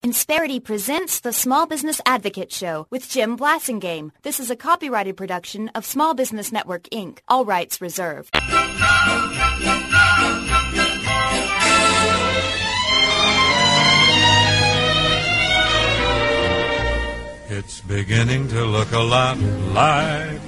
Insperity presents the Small Business Advocate Show with Jim Blasingame. This is a copyrighted production of Small Business Network, Inc. All rights reserved. It's beginning to look a lot like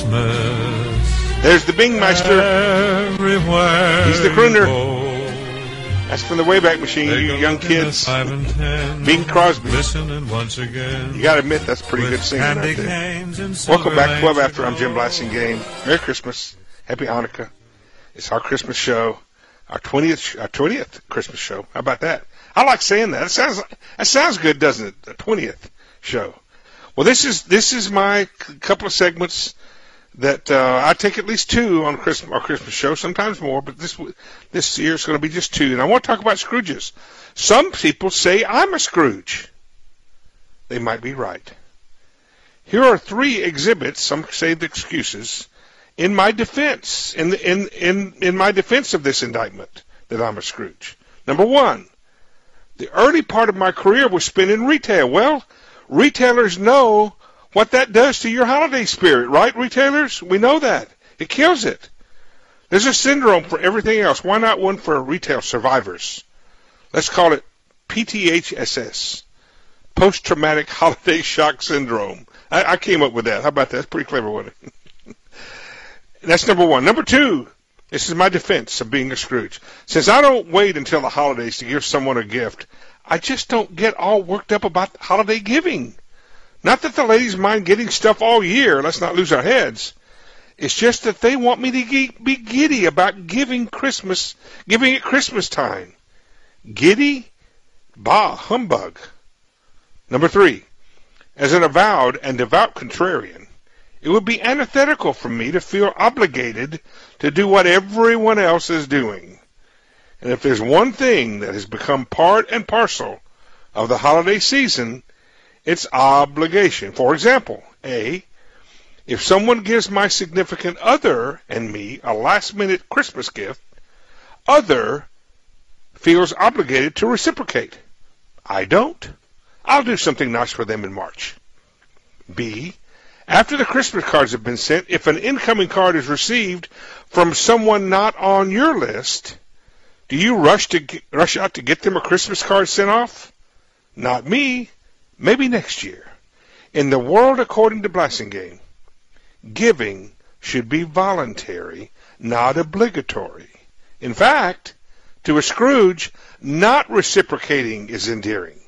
Christmas. There's the Bingmeister. Everywhere He's the crooner. go. That's from the Wayback Machine, you young kids. 5 and 10, Bing Crosby. listening once again. You gotta admit, that's pretty good singing Candy right there. canes and Welcome back to silver 12 lanes After. I'm Jim Blasingame. Merry Christmas. Happy Hanukkah. It's our Christmas show. Our 20th Christmas show. How about that? I like saying that. That sounds good, doesn't it? The 20th show. Well, this is my couple of segments that I take at least two on our Christmas show, sometimes more, but this year it's going to be just two. And I want to talk about Scrooges. Some people say I'm a Scrooge. They might be right. Here are three exhibits, some say the excuses, in my defense, in my defense of this indictment that I'm a Scrooge. Number one, the early part of my career was spent in retail. Well, retailers know what that does to your holiday spirit, right, retailers? We know that. It kills it. There's a syndrome for everything else. Why not one for retail survivors? Let's call it PTHSS, Post-Traumatic Holiday Shock Syndrome. I came up with that. How about that? That's pretty clever, wasn't it? That's number one. Number two, this is my defense of being a Scrooge. Since I don't wait until the holidays to give someone a gift, I just don't get all worked up about holiday giving. Not that the ladies mind getting stuff all year. Let's not lose our heads. It's just that they want me to be giddy about giving at Christmas time. Giddy? Bah, humbug. Number three, as an avowed and devout contrarian, it would be antithetical for me to feel obligated to do what everyone else is doing. And if there's one thing that has become part and parcel of the holiday season, it's obligation. For example, A, if someone gives my significant other and me a last-minute Christmas gift, other feels obligated to reciprocate. I don't. I'll do something nice for them in March. B, after the Christmas cards have been sent, if an incoming card is received from someone not on your list, do you rush out to get them a Christmas card sent off? Not me. Maybe next year. In the world according to Blasingame, giving should be voluntary, not obligatory. In fact, to a Scrooge, not reciprocating is endearing.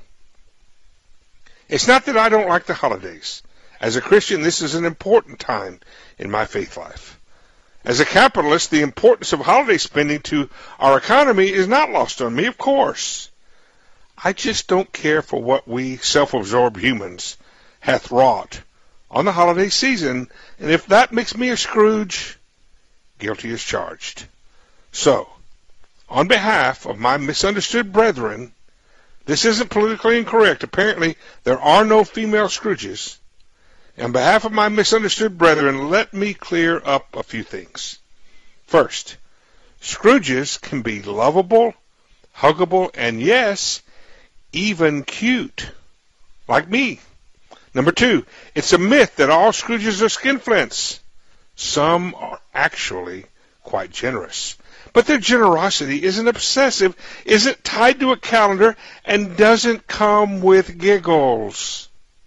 It's not that I don't like the holidays. As a Christian, this is an important time in my faith life. As a capitalist, the importance of holiday spending to our economy is not lost on me, of course. I just don't care for what we self-absorbed humans hath wrought on the holiday season, and if that makes me a Scrooge, guilty as charged. So, on behalf of my misunderstood brethren, this isn't politically incorrect. Apparently, there are no female Scrooges. On behalf of my misunderstood brethren, let me clear up a few things. First, Scrooges can be lovable, huggable, and yes, even cute, like me. Number two, it's a myth that all Scrooges are skinflints. Some are actually quite generous. But their generosity isn't obsessive, isn't tied to a calendar, and doesn't come with giggles.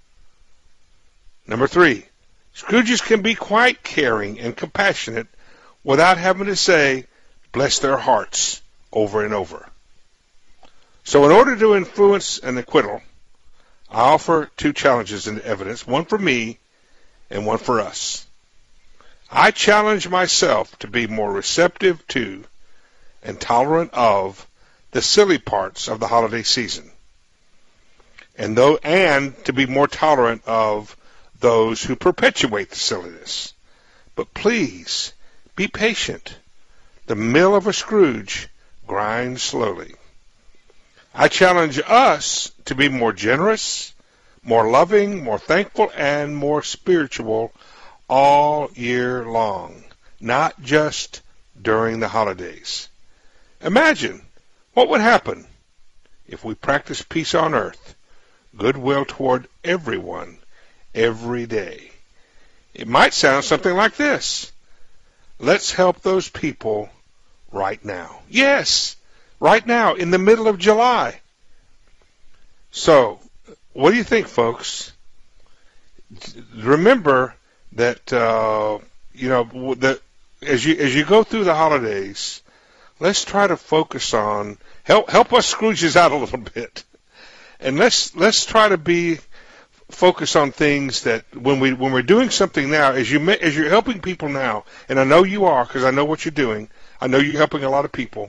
Number three, Scrooges can be quite caring and compassionate without having to say, bless their hearts, over and over. So in order to influence an acquittal, I offer two challenges in evidence, one for me and one for us. I challenge myself to be more receptive to and tolerant of the silly parts of the holiday season, and to be more tolerant of those who perpetuate the silliness. But please, be patient. The mill of a Scrooge grinds slowly. I challenge us to be more generous, more loving, more thankful, and more spiritual all year long, not just during the holidays. Imagine what would happen if we practiced peace on earth goodwill toward everyone every day. It might sound something like this. Let's help those people right now. Yes, right now, in the middle of July. So, what do you think, folks? Remember that, that as you go through the holidays, let's try to focus on, help us Scrooges out a little bit. And let's try to focus on things that when we're doing something now, as you're helping people now, and I know you are because I know what you're doing. I know you're helping a lot of people.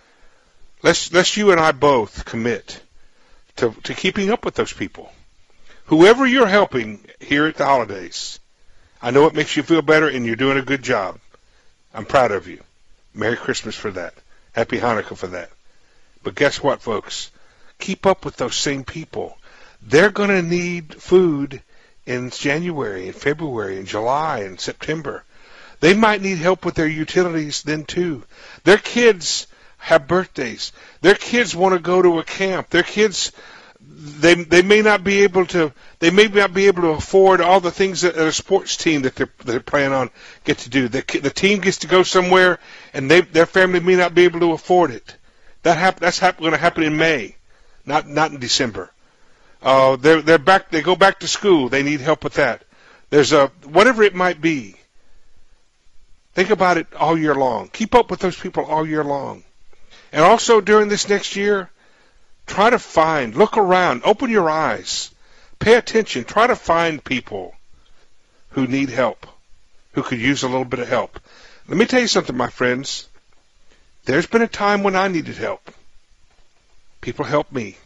Let's you and I both commit to keeping up with those people. Whoever you're helping here at the holidays, I know it makes you feel better, and you're doing a good job. I'm proud of you. Merry Christmas for that. Happy Hanukkah for that. But guess what, folks? Keep up with those same people. They're going to need food in January and February and July and September. They might need help with their utilities then too. Their kids have birthdays. Their kids want to go to a camp. Their kids, they may not be able to afford all the things that a sports team that they're planning on get to do. The team gets to go somewhere, and their family may not be able to afford it. That's going to happen in May, not in December. They go back to school. They need help with that. There's whatever it might be. Think about it all year long. Keep up with those people all year long. And also during this next year, try to look around, open your eyes, pay attention, try to find people who need help, who could use a little bit of help. Let me tell you something, my friends. There's been a time when I needed help. People helped me.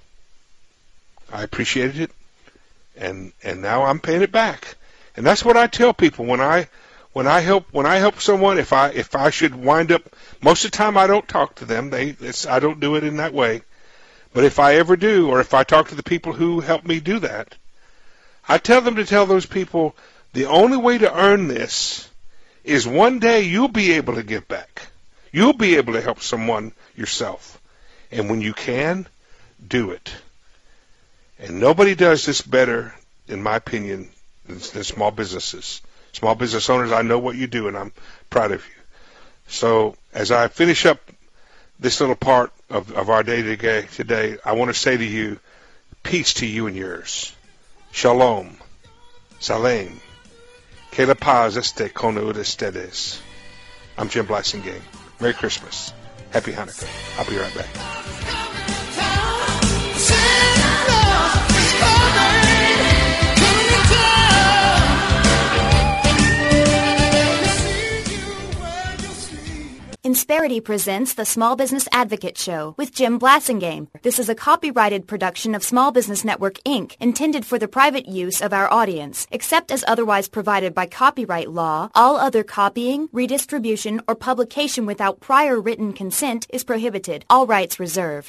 I appreciated it, and now I'm paying it back. And that's what I tell people when I help someone. If I should wind up, most of the time I don't talk to them. I don't do it in that way. But if I ever do, or if I talk to the people who help me do that, I tell them to tell those people the only way to earn this is one day you'll be able to give back. You'll be able to help someone yourself. And when you can, do it. And nobody does this better, in my opinion, than small businesses. Small business owners, I know what you do, and I'm proud of you. So as I finish up this little part of our day today, I want to say to you, peace to you and yours. Shalom. Salem. Que la paz esté con ustedes. I'm Jim Blasingame. Merry Christmas. Happy Hanukkah. I'll be right back. Insperity presents the Small Business Advocate Show with Jim Blasingame. This is a copyrighted production of Small Business Network, Inc., intended for the private use of our audience. Except as otherwise provided by copyright law, all other copying, redistribution, or publication without prior written consent is prohibited. All rights reserved.